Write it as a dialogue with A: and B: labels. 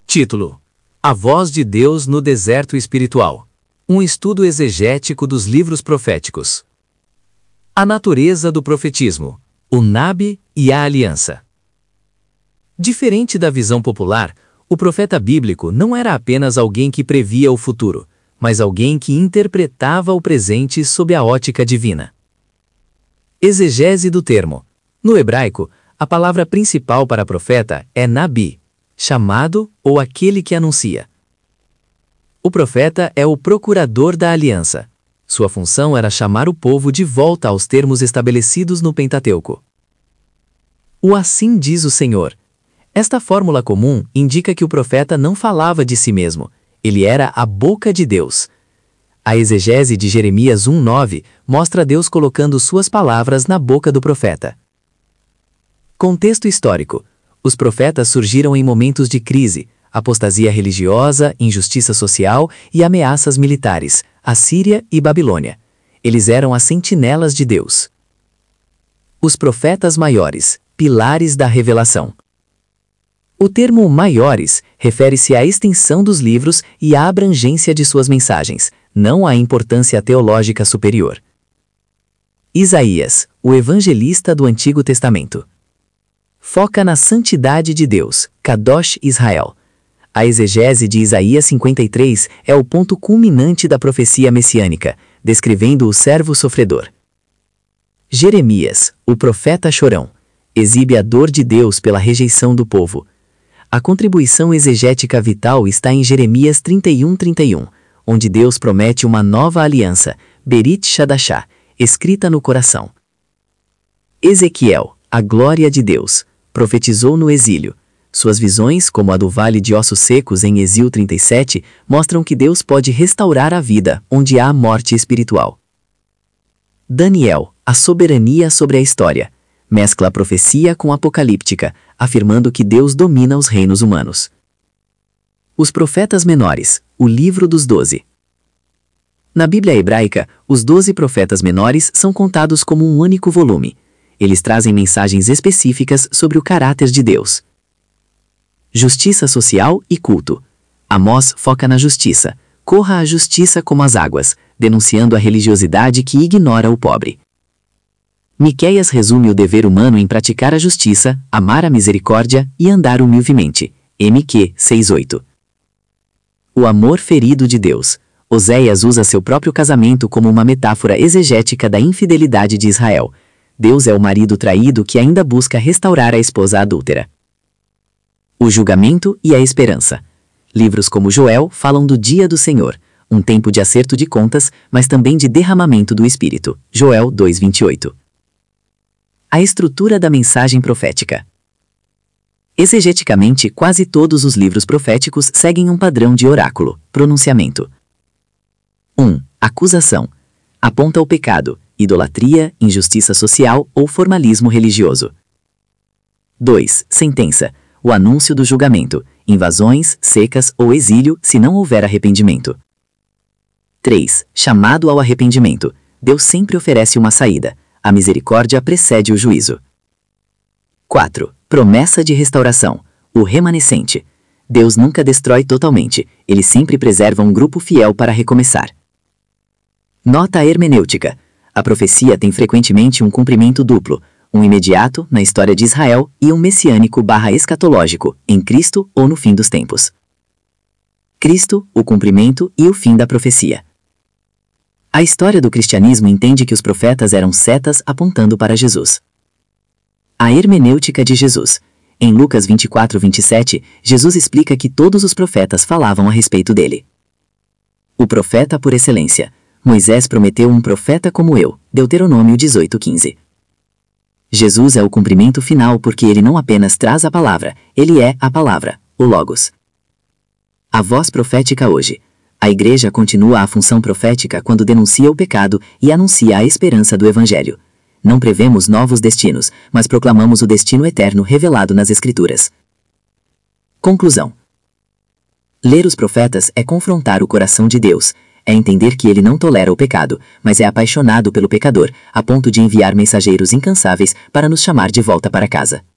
A: Título: A Voz de Deus no Deserto Espiritual. Um estudo exegético dos livros proféticos. A natureza do profetismo, o Nabi e a aliança. Diferente da visão popular, o profeta bíblico não era apenas alguém que previa o futuro, mas alguém que interpretava o presente sob a ótica divina. Exegese do termo. No hebraico, a palavra principal para profeta é Nabi, chamado ou aquele que anuncia. O profeta é o procurador da aliança. Sua função era chamar o povo de volta aos termos estabelecidos no Pentateuco. O assim diz o Senhor. Esta fórmula comum indica que o profeta não falava de si mesmo, ele era a boca de Deus. A exegese de Jeremias 1:9 mostra Deus colocando suas palavras na boca do profeta. Contexto histórico. Os profetas surgiram em momentos de crise, apostasia religiosa, injustiça social e ameaças militares, Assíria e Babilônia. Eles eram as sentinelas de Deus. Os profetas maiores, pilares da revelação. O termo maiores refere-se à extensão dos livros e à abrangência de suas mensagens, não à importância teológica superior. Isaías, o evangelista do Antigo Testamento. Foca na santidade de Deus, Kadosh Israel. A exegese de Isaías 53 é o ponto culminante da profecia messiânica, descrevendo o servo sofredor. Jeremias, o profeta chorão, exibe a dor de Deus pela rejeição do povo. A contribuição exegética vital está em Jeremias 31:31, onde Deus promete uma nova aliança, Berit Shadashá, escrita no coração. Ezequiel, a glória de Deus, profetizou no exílio. Suas visões, como a do Vale de Ossos Secos em Êxodo 37, mostram que Deus pode restaurar a vida onde há morte espiritual. Daniel, a soberania sobre a história, mescla a profecia com a apocalíptica, afirmando que Deus domina os reinos humanos. Os profetas menores, o livro dos 12. Na Bíblia hebraica, os 12 profetas menores são contados como um único volume. Eles trazem mensagens específicas sobre o caráter de Deus. Justiça social e culto. Amós foca na justiça. Corra a justiça como as águas, denunciando a religiosidade que ignora o pobre. Miqueias resume o dever humano em praticar a justiça, amar a misericórdia e andar humildemente. MQ 6:8. O amor ferido de Deus. Oséias usa seu próprio casamento como uma metáfora exegética da infidelidade de Israel. Deus é o marido traído que ainda busca restaurar a esposa adúltera. O julgamento e a esperança. Livros como Joel falam do dia do Senhor, um tempo de acerto de contas, mas também de derramamento do Espírito. Joel 2:28. A estrutura da mensagem profética. Exegeticamente, quase todos os livros proféticos seguem um padrão de oráculo, pronunciamento. 1. Acusação. Aponta o pecado, idolatria, injustiça social ou formalismo religioso. 2. Sentença. O anúncio do julgamento, invasões, secas ou exílio se não houver arrependimento. 3. Chamado ao arrependimento. Deus sempre oferece uma saída. A misericórdia precede o juízo. 4. Promessa de restauração. O remanescente. Deus nunca destrói totalmente, ele sempre preserva um grupo fiel para recomeçar. Nota hermenêutica. A profecia tem frequentemente um cumprimento duplo, um imediato, na história de Israel, e um messiânico/escatológico, em Cristo ou no fim dos tempos. Cristo, o cumprimento e o fim da profecia. A história do cristianismo entende que os profetas eram setas apontando para Jesus. A hermenêutica de Jesus. Em Lucas 24:27, Jesus explica que todos os profetas falavam a respeito dele. O profeta por excelência. Moisés prometeu um profeta como eu, Deuteronômio 18:15. Jesus é o cumprimento final porque ele não apenas traz a palavra, ele é a palavra, o Logos. A voz profética hoje. A Igreja continua a função profética quando denuncia o pecado e anuncia a esperança do Evangelho. Não prevemos novos destinos, mas proclamamos o destino eterno revelado nas Escrituras. Conclusão. Ler os profetas é confrontar o coração de Deus, é entender que ele não tolera o pecado, mas é apaixonado pelo pecador, a ponto de enviar mensageiros incansáveis para nos chamar de volta para casa.